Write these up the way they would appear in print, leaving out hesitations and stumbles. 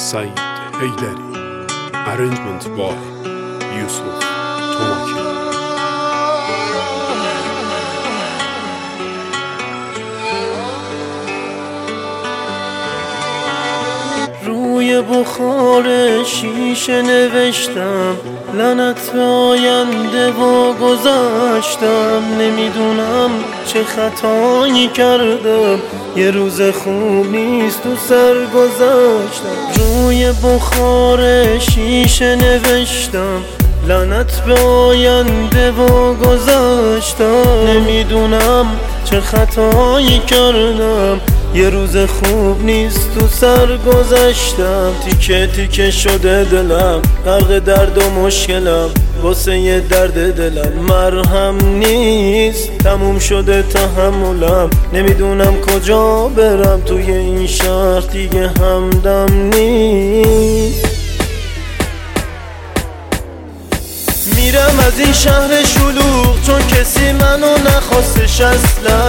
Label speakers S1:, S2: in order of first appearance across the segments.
S1: سعید حیدری. Arrangement by یوسف توماکی.
S2: روی بخار شیشه نوشتم لعنت به آینده و گذشتم. نمیدونم چه خطایی کردم، یه روز خوب نیست تو سر گذاشتم. روی بخار شیشه نوشتم لعنت به آینده و گذشتم. نمیدونم چه خطایی کردم، یه روز خوب نیست تو سر گذشتم. تیکه تیکه شده دلم، غرق درد و مشکلم، واسه یه درد دلم مرهم نیست. تموم شده تحملم، نمیدونم کجا برم، توی این شهر دیگه همدم نیست. میرم از این شهر شلوغ چون کسی منو نخواستش اصلا.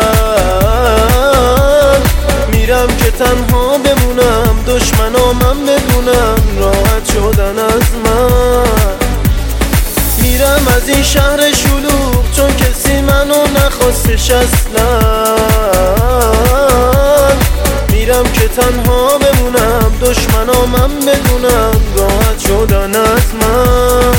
S2: میرم که تنها بمونم، دشمنامم بدونم راحت شدن از من. میرم از این شهر شلوغ چون کسی منو نخواستش اصلا. میرم که تنها بمونم، دشمنامم بدونم راحت شدن از من.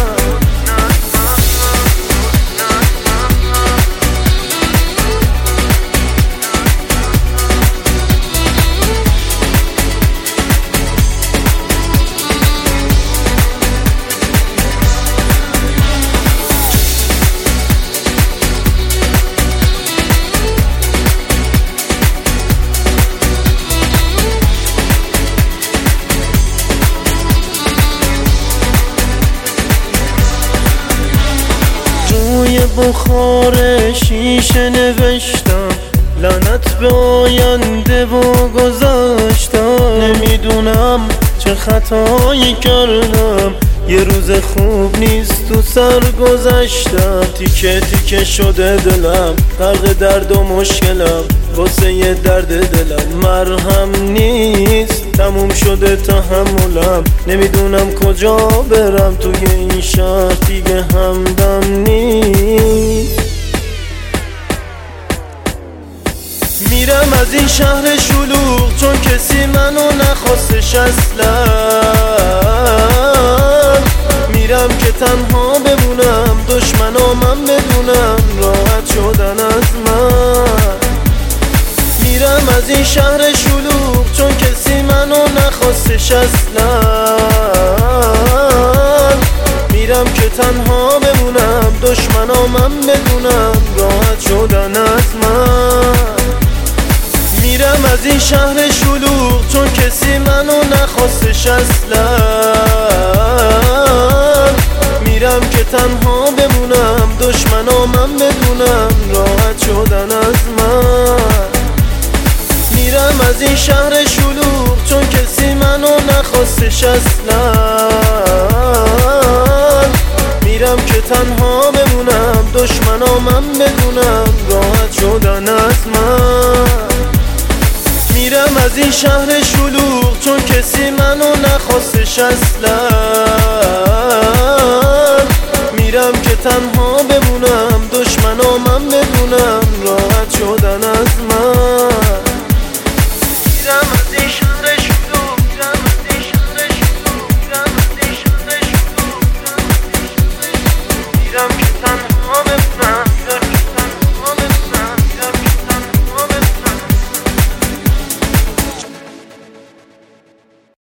S2: روی بخار شیشه نوشتم لعنت به آینده و گذشتم. نمیدونم چه خطایی کردم، یه روز خوب نیست تو سر گذشتم. تیکه تیکه شده دلم، غرق درد و مشکلم، واسه یه درد دلم مرهم نیست. تموم شده تحملم، نمیدونم کجا برم، توی این شهر دیگه همدم نیست. میرم از این شهر شلوغ چون کسی منو نخواستش اصلا. میرم که تنها بمونم، دشمنامم بدونم راحت شدن از من. میرم از این شهر شلوغ چون کسی منو نخواستش اصلا. میرم که تنها بمونم، دشمنامم بدونم راحت شدن از من. میرم از این شهر شلوغ چون کسی منو نخواستش اصلا. میرم که تنها بمونم، دشمنامم بدونم راحت شدن از من. میرم از این شهر شلوغ چون کسی منو نخواستش اصلا. میرم که تنها بمونم، دشمنامم بدونم راحت شدن از من. میرم از این شهر شلوغ چون کسی منو نخواستش اصلا. میرم که تنها بمونم، دشمنامم بدونم راحت شدن از من.